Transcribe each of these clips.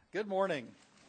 Good morning.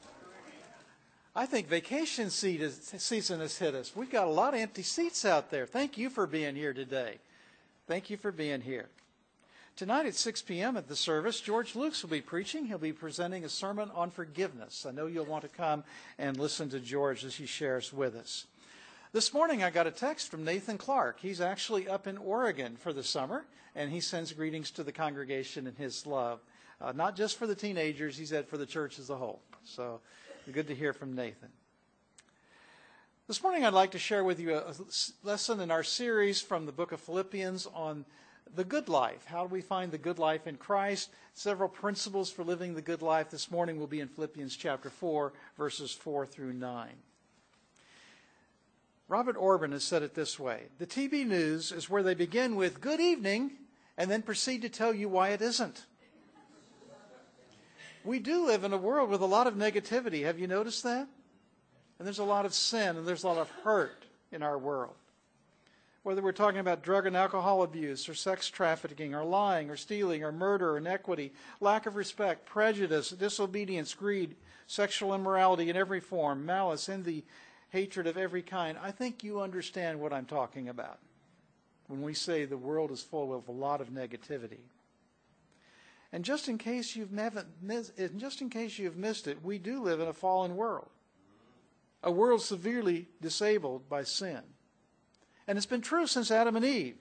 I think vacation season has hit us. We've got a lot of empty seats out there. Thank you for being here today. Thank you for being here. Tonight at 6 p.m. at the service, George Lukes will be preaching. He'll be presenting a sermon on forgiveness. I know you'll want to come and listen to George as he shares with us. This morning I got a text from Nathan Clark. He's actually up in Oregon for the summer, and he sends greetings to the congregation and his love. Not just for the teenagers, he said for the church as a whole. So good to hear from Nathan. This morning I'd like to share with you a lesson in our series from the book of Philippians on the good life. How do we find the good life in Christ? Several principles for living the good life. This morning will be in Philippians chapter 4, verses 4 through 9. Robert Orban has said it this way: the TV news is where they begin with good evening and then proceed to tell you why it isn't. We do live in a world with a lot of negativity. Have you noticed that? And there's a lot of sin and there's a lot of hurt in our world. Whether we're talking about drug and alcohol abuse or sex trafficking or lying or stealing or murder or inequity, lack of respect, prejudice, disobedience, greed, sexual immorality in every form, malice, envy, hatred of every kind. I think you understand what I'm talking about when we say the world is full of a lot of negativity. And just in case you've missed it, we do live in a fallen world. A world severely disabled by sin. And it's been true since Adam and Eve.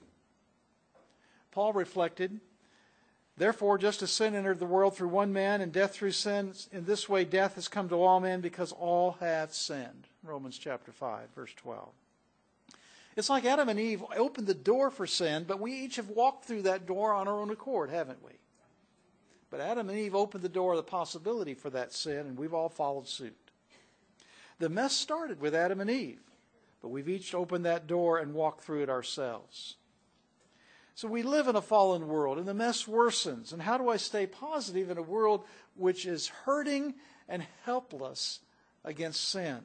Paul reflected, therefore, just as sin entered the world through one man and death through sin, in this way death has come to all men because all have sinned. Romans chapter 5, verse 12. It's like Adam and Eve opened the door for sin, but we each have walked through that door on our own accord, haven't we? But Adam and Eve opened the door of the possibility for that sin, and we've all followed suit. The mess started with Adam and Eve, but we've each opened that door and walked through it ourselves. So we live in a fallen world, and the mess worsens. And how do I stay positive in a world which is hurting and helpless against sin?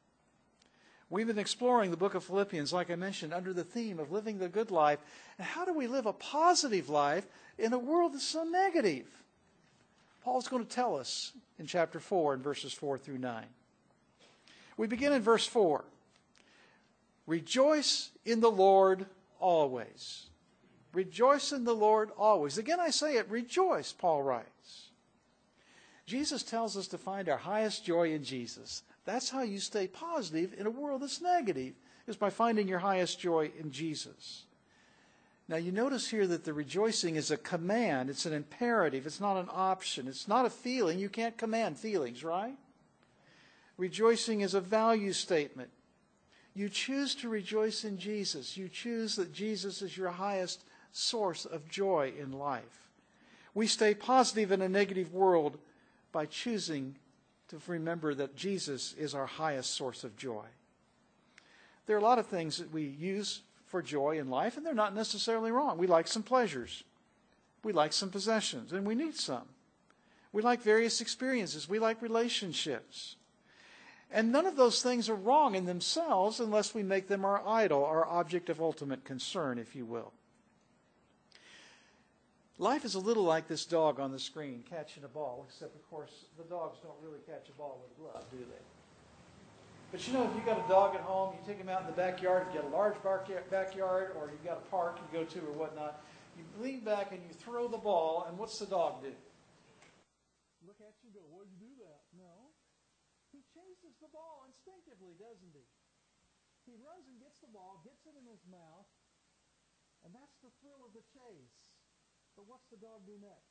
We've been exploring the book of Philippians, like I mentioned, under the theme of living the good life. And how do we live a positive life in a world that's so negative? Paul's going to tell us in chapter 4 and verses 4 through 9. We begin in verse 4. Rejoice in the Lord always. Rejoice in the Lord always. Again I say it, rejoice, Paul writes. Jesus tells us to find our highest joy in Jesus. That's how you stay positive in a world that's negative, is by finding your highest joy in Jesus. Now you notice here that the rejoicing is a command. It's an imperative. It's not an option. It's not a feeling. You can't command feelings, right? Rejoicing is a value statement. You choose to rejoice in Jesus. You choose that Jesus is your highest source of joy in life. We stay positive in a negative world by choosing to remember that Jesus is our highest source of joy. There are a lot of things that we use for joy in life, and they're not necessarily wrong. We like some pleasures. We like some possessions, and we need some. We like various experiences. We like relationships. And none of those things are wrong in themselves unless we make them our idol, our object of ultimate concern, if you will. Life is a little like this dog on the screen catching a ball, except, of course, the dogs don't really catch a ball with a glove, do they? But you know, if you've got a dog at home, you take him out in the backyard, if you got a large backyard, or you've got a park you go to or whatnot, you lean back and you throw the ball, and what's the dog do? Look at you and go, why did you do that? No. He chases the ball instinctively, doesn't he? He runs and gets the ball, gets it in his mouth, and that's the thrill of the chase. But what's the dog do next?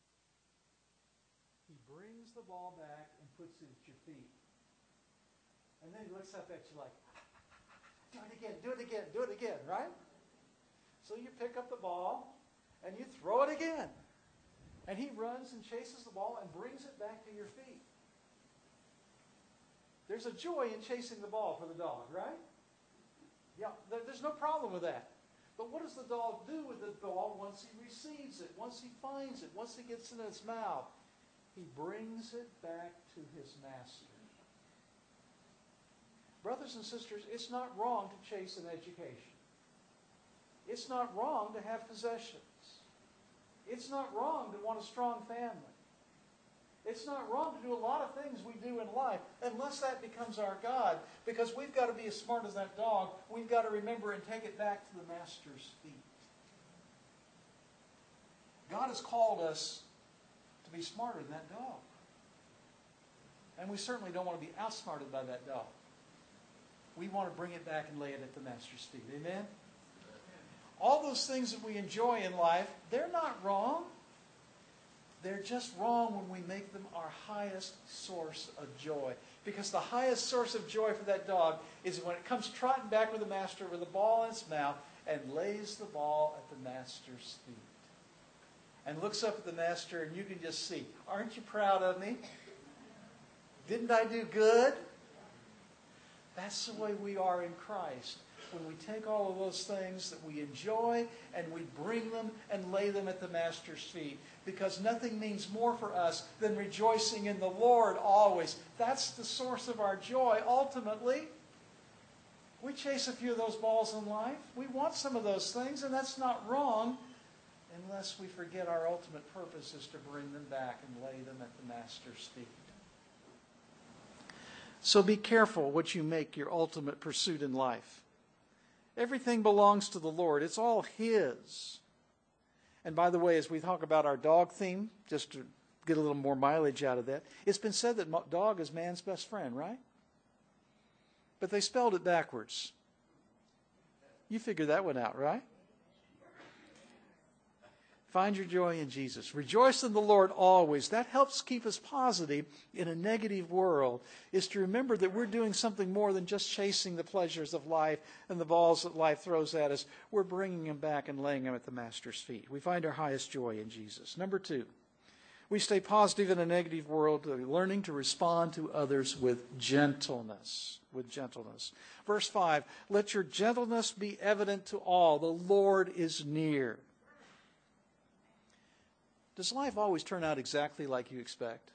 He brings the ball back and puts it at your feet. And then he looks up at you like, do it again, do it again, do it again, right? So you pick up the ball and you throw it again. And he runs and chases the ball and brings it back to your feet. There's a joy in chasing the ball for the dog, right? Yeah, there's no problem with that. But what does the dog do with the ball once he receives it, once he finds it, once it gets in his mouth? He brings it back to his master. Brothers and sisters, it's not wrong to chase an education. It's not wrong to have possessions. It's not wrong to want a strong family. It's not wrong to do a lot of things we do in life, unless that becomes our God. Because we've got to be as smart as that dog. We've got to remember and take it back to the Master's feet. God has called us to be smarter than that dog. And we certainly don't want to be outsmarted by that dog. We want to bring it back and lay it at the Master's feet. Amen? All those things that we enjoy in life, they're not wrong. They're just wrong when we make them our highest source of joy. Because the highest source of joy for that dog is when it comes trotting back with the master with a ball in its mouth and lays the ball at the master's feet. And looks up at the master and you can just see, aren't you proud of me? Didn't I do good? That's the way we are in Christ. When we take all of those things that we enjoy and we bring them and lay them at the Master's feet. Because nothing means more for us than rejoicing in the Lord always. That's the source of our joy ultimately. We chase a few of those balls in life. We want some of those things, and that's not wrong unless we forget our ultimate purpose is to bring them back and lay them at the Master's feet. So be careful what you make your ultimate pursuit in life. Everything belongs to the Lord. It's all His. And by the way, as we talk about our dog theme, just to get a little more mileage out of that, it's been said that dog is man's best friend, right? But they spelled it backwards. You figured that one out, right? Find your joy in Jesus. Rejoice in the Lord always. That helps keep us positive in a negative world, is to remember that we're doing something more than just chasing the pleasures of life and the balls that life throws at us. We're bringing them back and laying them at the Master's feet. We find our highest joy in Jesus. Number 2, we stay positive in a negative world, learning to respond to others with gentleness. With gentleness. Verse 5, let your gentleness be evident to all. The Lord is near. Does life always turn out exactly like you expect?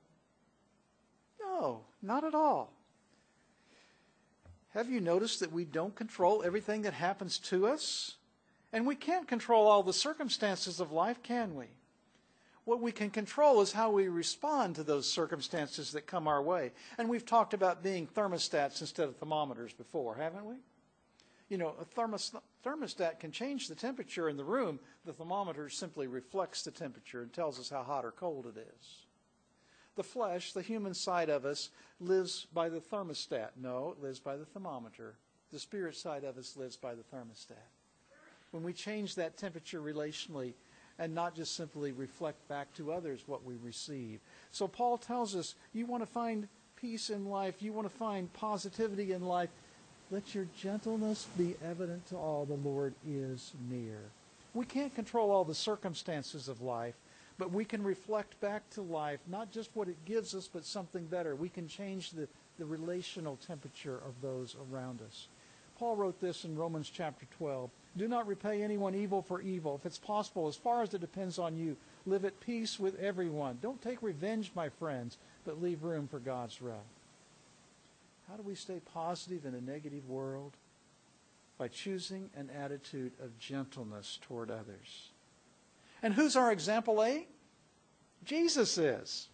No, not at all. Have you noticed that we don't control everything that happens to us? And we can't control all the circumstances of life, can we? What we can control is how we respond to those circumstances that come our way. And we've talked about being thermostats instead of thermometers before, haven't we? You know, a thermostat can change the temperature in the room. The thermometer simply reflects the temperature and tells us how hot or cold it is. The flesh, the human side of us, lives by the thermostat. No, it lives by the thermometer. The spirit side of us lives by the thermostat. When we change that temperature relationally and not just simply reflect back to others what we receive. So Paul tells us, you want to find peace in life, you want to find positivity in life, let your gentleness be evident to all. The Lord is near. We can't control all the circumstances of life, but we can reflect back to life, not just what it gives us, but something better. We can change the relational temperature of those around us. Paul wrote this in Romans chapter 12. Do not repay anyone evil for evil. If it's possible, as far as it depends on you, live at peace with everyone. Don't take revenge, my friends, but leave room for God's wrath. How do we stay positive in a negative world? By choosing an attitude of gentleness toward others. And who's our example A? Jesus is.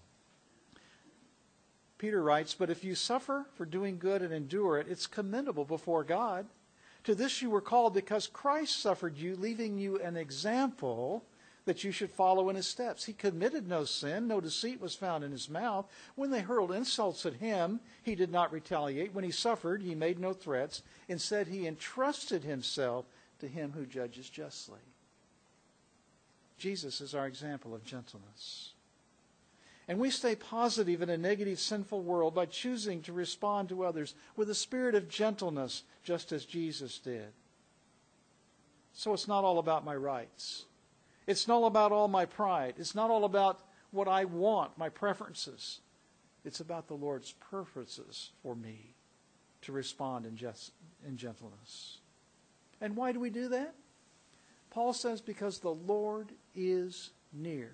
Peter writes, but if you suffer for doing good and endure it, it's commendable before God. To this you were called because Christ suffered you, leaving you an example that you should follow in his steps. He committed no sin, no deceit was found in his mouth. When they hurled insults at him, he did not retaliate. When he suffered, he made no threats. Instead, he entrusted himself to him who judges justly. Jesus is our example of gentleness. And we stay positive in a negative, sinful world by choosing to respond to others with a spirit of gentleness, just as Jesus did. So it's not all about my rights. It's not about all my pride. It's not all about what I want, my preferences. It's about the Lord's purposes for me to respond in gentleness. And why do we do that? Paul says, because the Lord is near.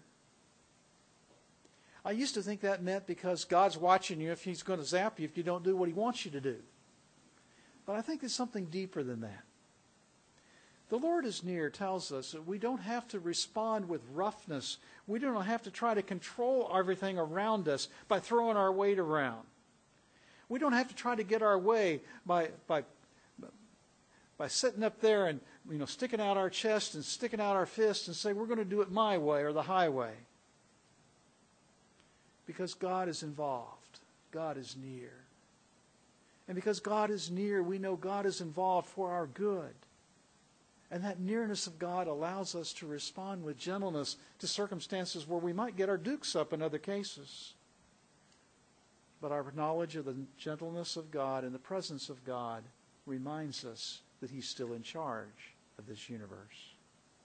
I used to think that meant because God's watching you if he's going to zap you if you don't do what he wants you to do. But I think there's something deeper than that. The Lord is near tells us that we don't have to respond with roughness. We don't have to try to control everything around us by throwing our weight around. We don't have to try to get our way by sitting up there and sticking out our chest and sticking out our fists and say, we're going to do it my way or the highway. Because God is involved. God is near. And because God is near, we know God is involved for our good. And that nearness of God allows us to respond with gentleness to circumstances where we might get our dukes up in other cases. But our knowledge of the gentleness of God and the presence of God reminds us that He's still in charge of this universe.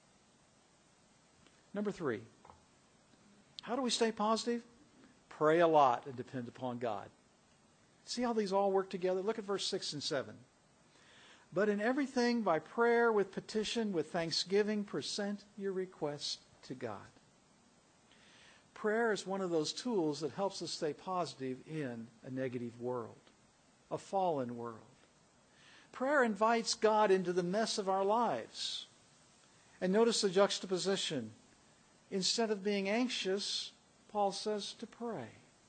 Number 3, how do we stay positive? Pray a lot and depend upon God. See how these all work together? Look at verse 6 and 7. But in everything, by prayer, with petition, with thanksgiving, present your requests to God. Prayer is one of those tools that helps us stay positive in a negative world, a fallen world. Prayer invites God into the mess of our lives. And notice the juxtaposition. Instead of being anxious, Paul says to pray.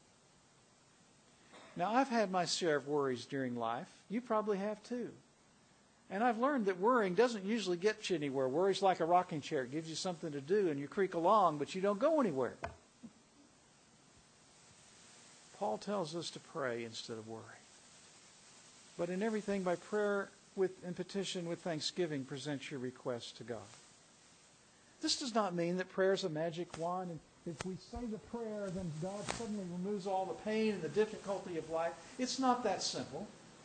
Now, I've had my share of worries during life. You probably have too. And I've learned that worrying doesn't usually get you anywhere. Worry's like a rocking chair. It gives you something to do and you creak along, but you don't go anywhere. Paul tells us to pray instead of worry. But in everything, by prayer and petition with thanksgiving, present your requests to God. This does not mean that prayer is a magic wand, and if we say the prayer, then God suddenly removes all the pain and the difficulty of life. It's not that simple.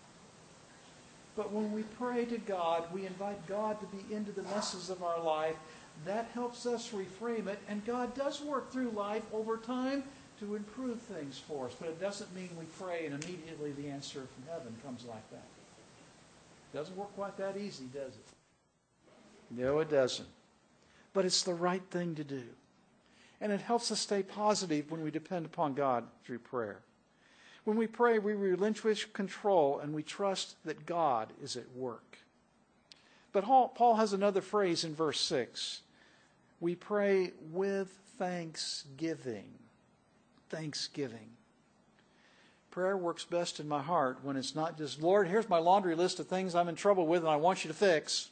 But when we pray to God, we invite God to be into the messes of our life. That helps us reframe it, and God does work through life over time to improve things for us. But it doesn't mean we pray and immediately the answer from heaven comes like that. It doesn't work quite that easy, does it? No, it doesn't. But it's the right thing to do. And it helps us stay positive when we depend upon God through prayer. When we pray, we relinquish control and we trust that God is at work. But Paul has another phrase in verse 6. We pray with thanksgiving. Thanksgiving. Prayer works best in my heart when it's not just, Lord, here's my laundry list of things I'm in trouble with and I want you to fix.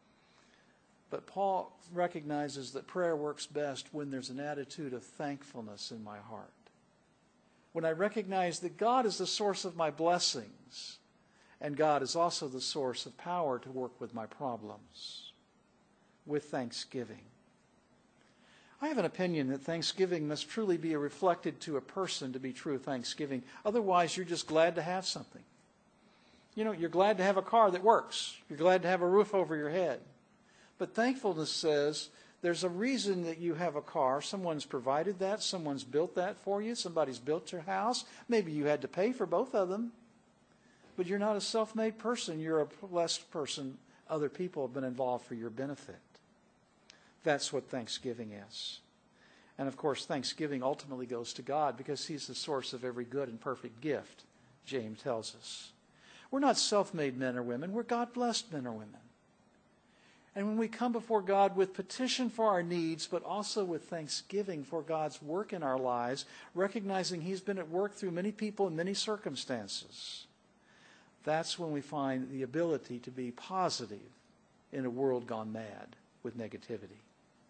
But Paul recognizes that prayer works best when there's an attitude of thankfulness in my heart. When I recognize that God is the source of my blessings, and God is also the source of power to work with my problems, with thanksgiving. I have an opinion that thanksgiving must truly be reflected to a person to be true thanksgiving. Otherwise, you're just glad to have something. You're glad to have a car that works. You're glad to have a roof over your head. But thankfulness says there's a reason that you have a car. Someone's provided that. Someone's built that for you. Somebody's built your house. Maybe you had to pay for both of them. But you're not a self-made person. You're a blessed person. Other people have been involved for your benefit. That's what thanksgiving is. And of course, thanksgiving ultimately goes to God because He's the source of every good and perfect gift, James tells us. We're not self-made men or women. We're God-blessed men or women. And when we come before God with petition for our needs, but also with thanksgiving for God's work in our lives, recognizing He's been at work through many people in many circumstances, that's when we find the ability to be positive in a world gone mad with negativity.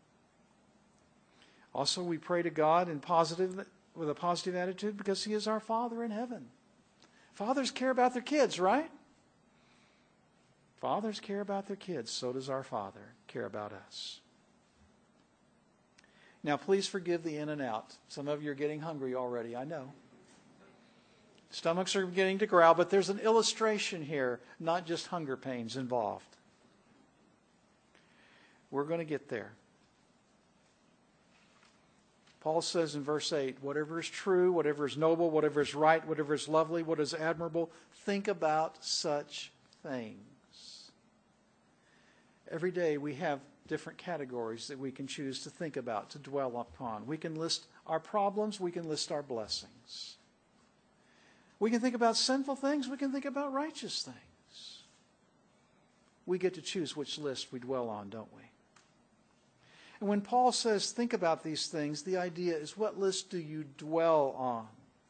Also, we pray to God with a positive attitude because He is our Father in heaven. Fathers care about their kids, right? Fathers care about their kids. So does our Father care about us. Now, please forgive the in and out. Some of you are getting hungry already, I know. Stomachs are beginning to growl, but there's an illustration here, not just hunger pains involved. We're going to get there. Paul says in verse 8, whatever is true, whatever is noble, whatever is right, whatever is lovely, what is admirable, think about such things. Every day we have different categories that we can choose to think about, to dwell upon. We can list our problems, we can list our blessings. We can think about sinful things, we can think about righteous things. we get to choose which list we dwell on, don't we? And when Paul says, think about these things, the idea is, what list do you dwell on?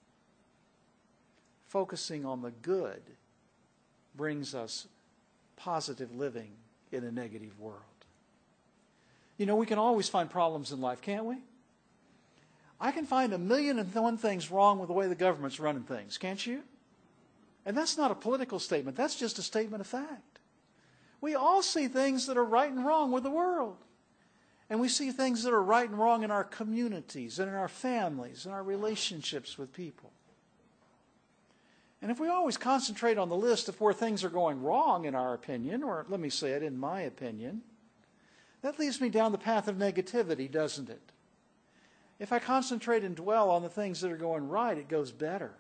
Focusing on the good brings us positive living in a negative world. You know, we can always find problems in life, can't we? I can find 1,000,001 things wrong with the way the government's running things, can't you? And that's not a political statement. That's just a statement of fact. We all see things that are right and wrong with the world. And we see things that are right and wrong in our communities and in our families and our relationships with people. And if we always concentrate on the list of where things are going wrong in our opinion, or let me say it, in my opinion, that leads me down the path of negativity, doesn't it? If I concentrate and dwell on the things that are going right, it goes better.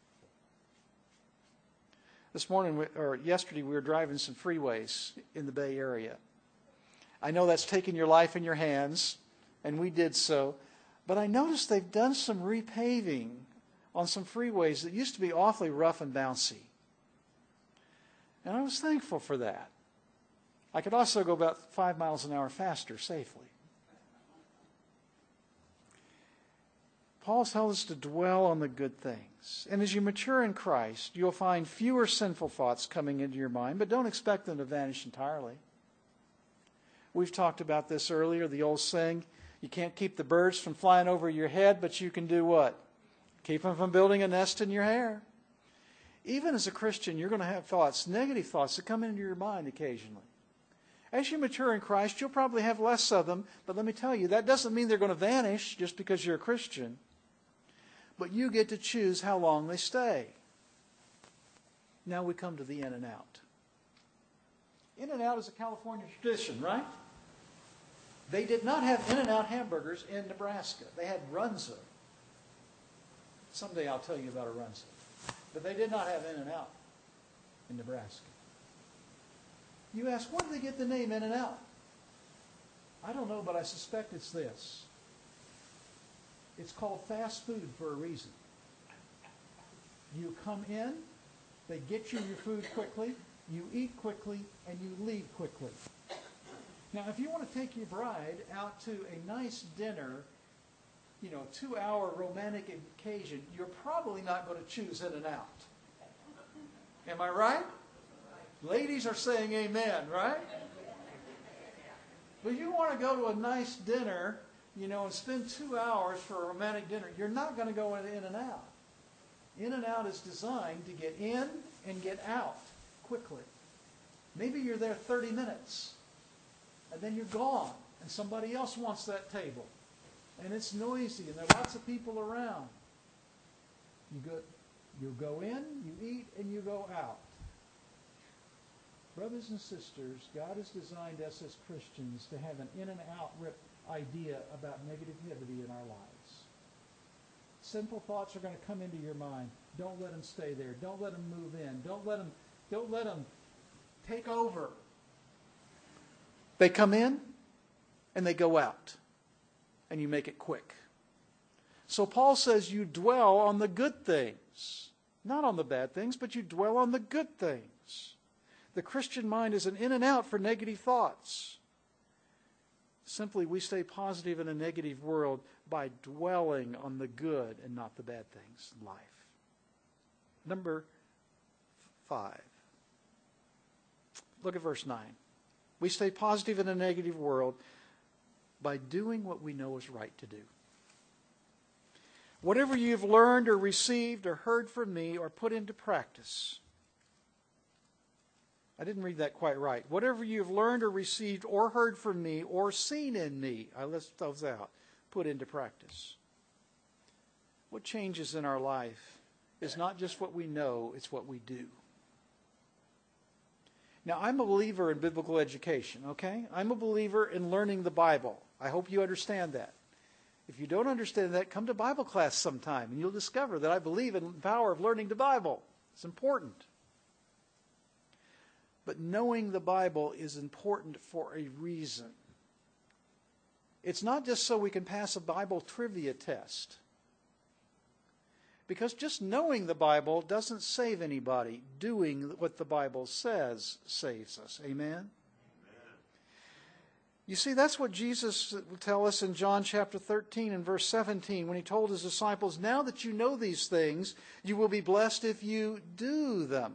Yesterday we were driving some freeways in the Bay Area. I know that's taking your life in your hands, and we did so. But I noticed they've done some repaving on some freeways that used to be awfully rough and bouncy. And I was thankful for that. I could also go about 5 miles an hour faster safely. Paul tells us to dwell on the good things. And as you mature in Christ, you'll find fewer sinful thoughts coming into your mind, but don't expect them to vanish entirely. We've talked about this earlier, the old saying, you can't keep the birds from flying over your head, but you can do what? Keep them from building a nest in your hair. Even as a Christian, you're going to have thoughts, negative thoughts that come into your mind occasionally. As you mature in Christ, you'll probably have less of them, but let me tell you, that doesn't mean they're going to vanish just because you're a Christian. But you get to choose how long they stay. Now we come to the In-N-Out. In-N-Out is a California tradition, right? They did not have In-N-Out hamburgers in Nebraska. They had Runza. Someday I'll tell you about a Runza. But they did not have In-N-Out in Nebraska. You ask, where did they get the name In-N-Out? I don't know, but I suspect it's this. It's called fast food for a reason. You come in, they get you your food quickly, you eat quickly, and you leave quickly. Now, if you want to take your bride out to a nice dinner, 2-hour romantic occasion, you're probably not going to choose In-N-Out. Am I right? Ladies are saying amen, right? But you want to go to a nice dinner, and spend 2 hours for a romantic dinner, you're not going to go into In-N-Out. In-N-Out is designed to get in and get out quickly. Maybe you're there 30 minutes, and then you're gone, and somebody else wants that table. And it's noisy, and there are lots of people around. You go in, you eat, and you go out. Brothers and sisters, God has designed us as Christians to have an in and out idea about negativity in our lives. Simple thoughts are going to come into your mind. Don't let them stay there. Don't let them move in. Don't let them take over. They come in and they go out. And you make it quick. So Paul says you dwell on the good things. Not on the bad things, but you dwell on the good things. The Christian mind is an in and out for negative thoughts. Simply, we stay positive in a negative world by dwelling on the good and not the bad things in life. Number 5. Look at verse 9. We stay positive in a negative world by doing what we know is right to do. Whatever you've learned or received or heard from me or put into practice. I didn't read that quite right. Whatever you've learned or received or heard from me or seen in me, I list those out, put into practice. What changes in our life is not just what we know, it's what we do. Now, I'm a believer in biblical education, okay? I'm a believer in learning the Bible. I hope you understand that. If you don't understand that, come to Bible class sometime, and you'll discover that I believe in the power of learning the Bible. It's important. But knowing the Bible is important for a reason. It's not just so we can pass a Bible trivia test. Because just knowing the Bible doesn't save anybody. Doing what the Bible says saves us. Amen? You see, that's what Jesus will tell us in John chapter 13 and verse 17 when he told his disciples, now that you know these things, you will be blessed if you do them.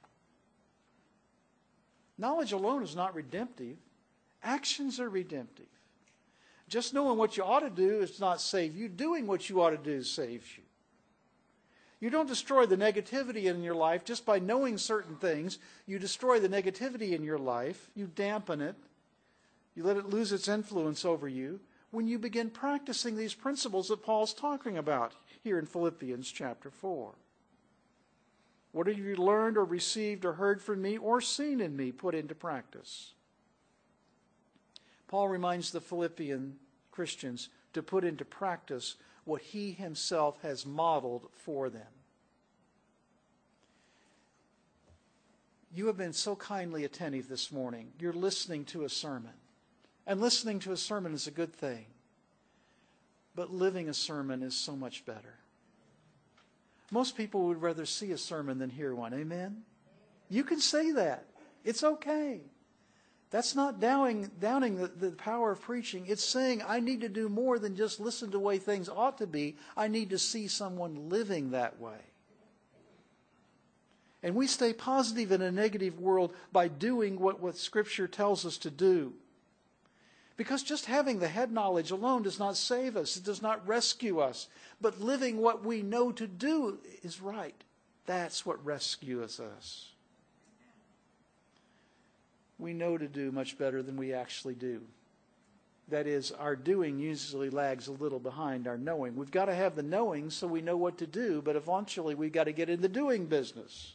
Knowledge alone is not redemptive. Actions are redemptive. Just knowing what you ought to do does not save you. Doing what you ought to do saves you. You don't destroy the negativity in your life just by knowing certain things. You destroy the negativity in your life. You dampen it. You let it lose its influence over you when you begin practicing these principles that Paul's talking about here in Philippians chapter 4. What have you learned or received or heard from me or seen in me, put into practice? Paul reminds the Philippian Christians to put into practice what he himself has modeled for them. You have been so kindly attentive this morning. You're listening to a sermon. And listening to a sermon is a good thing. But living a sermon is so much better. Most people would rather see a sermon than hear one. Amen? You can say that. It's okay. That's not downing the power of preaching. It's saying I need to do more than just listen to the way things ought to be. I need to see someone living that way. And we stay positive in a negative world by doing what Scripture tells us to do. Because just having the head knowledge alone does not save us. It does not rescue us. But living what we know to do is right. That's what rescues us. We know to do much better than we actually do. That is, our doing usually lags a little behind our knowing. We've got to have the knowing so we know what to do, but eventually we've got to get in the doing business.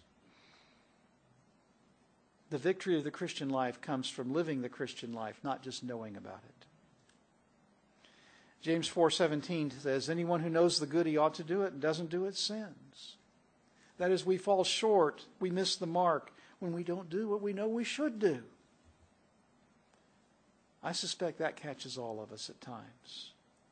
The victory of the Christian life comes from living the Christian life, not just knowing about it. James 4:17 says, anyone who knows the good he ought to do it and doesn't do it sins. That is, we fall short, we miss the mark when we don't do what we know we should do. I suspect that catches all of us at times.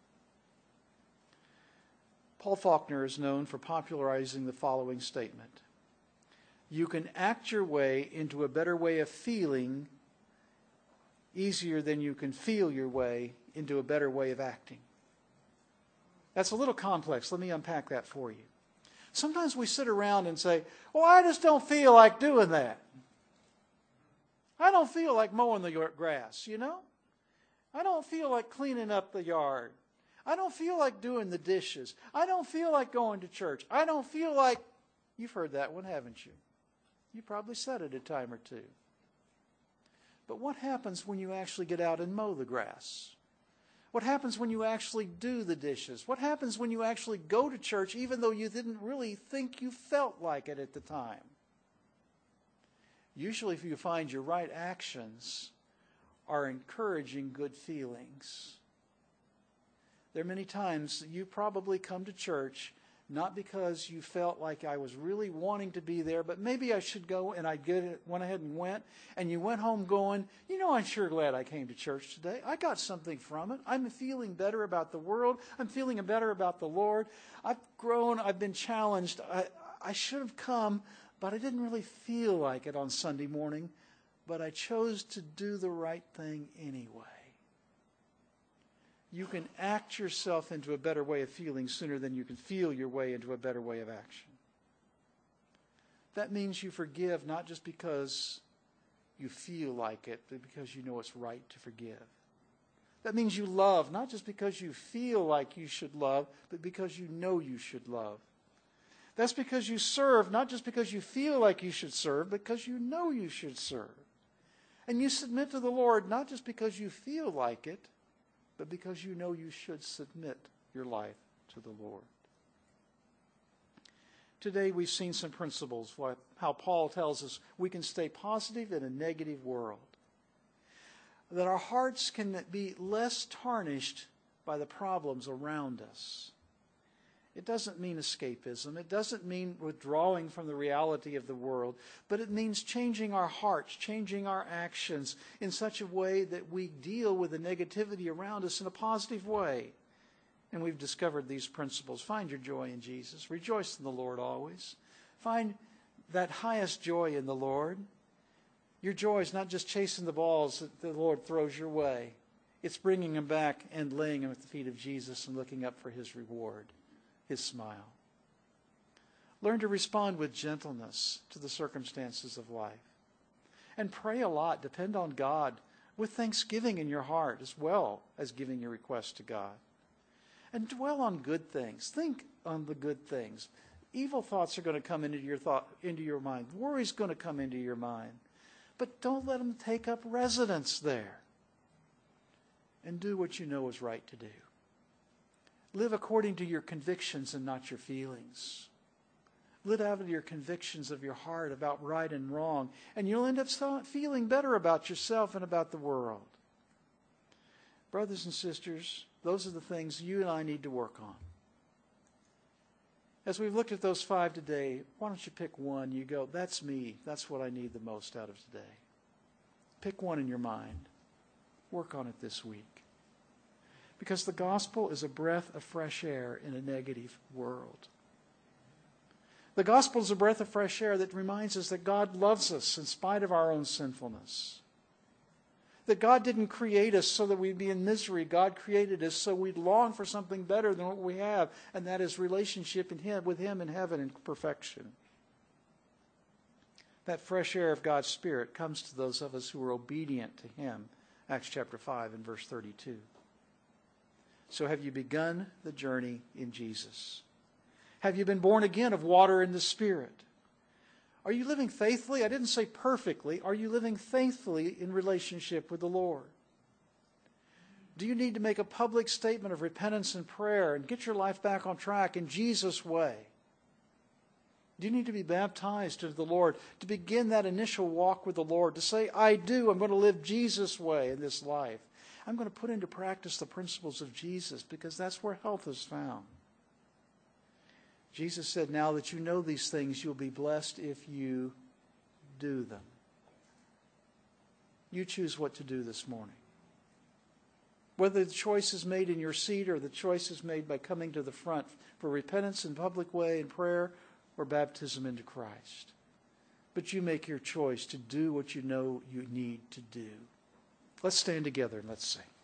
Paul Faulkner is known for popularizing the following statement. You can act your way into a better way of feeling easier than you can feel your way into a better way of acting. That's a little complex. Let me unpack that for you. Sometimes we sit around and say, well, I just don't feel like doing that. I don't feel like mowing the grass, you know? I don't feel like cleaning up the yard. I don't feel like doing the dishes. I don't feel like going to church. I don't feel like... You've heard that one, haven't you? You probably said it a time or two. But what happens when you actually get out and mow the grass? What happens when you actually do the dishes? What happens when you actually go to church even though you didn't really think you felt like it at the time? Usually if you find your right actions are encouraging good feelings. There are many times you probably come to church not because you felt like I was really wanting to be there, but maybe I should go, and went ahead and went, and you went home going, you know, I'm sure glad I came to church today. I got something from it. I'm feeling better about the world. I'm feeling better about the Lord. I've grown. I've been challenged. I should have come, but I didn't really feel like it on Sunday morning, but I chose to do the right thing anyway. You can act yourself into a better way of feeling sooner than you can feel your way into a better way of action. That means you forgive not just because you feel like it, but because you know it's right to forgive. That means you love not just because you feel like you should love, but because you know you should love. That's because you serve not just because you feel like you should serve, but because you know you should serve. And you submit to the Lord not just because you feel like it, but because you know you should submit your life to the Lord. Today we've seen some principles, how Paul tells us we can stay positive in a negative world. That our hearts can be less tarnished by the problems around us. It doesn't mean escapism. It doesn't mean withdrawing from the reality of the world. But it means changing our hearts, changing our actions in such a way that we deal with the negativity around us in a positive way. And we've discovered these principles. Find your joy in Jesus. Rejoice in the Lord always. Find that highest joy in the Lord. Your joy is not just chasing the balls that the Lord throws your way. It's bringing them back and laying them at the feet of Jesus and looking up for his reward, his smile. Learn to respond with gentleness to the circumstances of life. And pray a lot. Depend on God with thanksgiving in your heart as well as giving your request to God. And dwell on good things. Think on the good things. Evil thoughts are going to come into your mind. Worry's going to come into your mind. But don't let them take up residence there. And do what you know is right to do. Live according to your convictions and not your feelings. Live out of your convictions of your heart about right and wrong, and you'll end up feeling better about yourself and about the world. Brothers and sisters, those are the things you and I need to work on. As we've looked at those 5 today, why don't you pick one? You go, that's me. That's what I need the most out of today. Pick one in your mind. Work on it this week. Because the gospel is a breath of fresh air in a negative world. The gospel is a breath of fresh air that reminds us that God loves us in spite of our own sinfulness. That God didn't create us so that we'd be in misery. God created us so we'd long for something better than what we have, and that is relationship with Him in heaven in perfection. That fresh air of God's Spirit comes to those of us who are obedient to Him. Acts chapter 5 and verse 32. So have you begun the journey in Jesus? Have you been born again of water and the Spirit? Are you living faithfully? I didn't say perfectly. Are you living faithfully in relationship with the Lord? Do you need to make a public statement of repentance and prayer and get your life back on track in Jesus' way? Do you need to be baptized to the Lord to begin that initial walk with the Lord, to say, I do, I'm going to live Jesus' way in this life. I'm going to put into practice the principles of Jesus because that's where health is found. Jesus said, now that you know these things, you'll be blessed if you do them. You choose what to do this morning. Whether the choice is made in your seat or the choice is made by coming to the front for repentance in public way and prayer or baptism into Christ. But you make your choice to do what you know you need to do. Let's stand together and let's sing.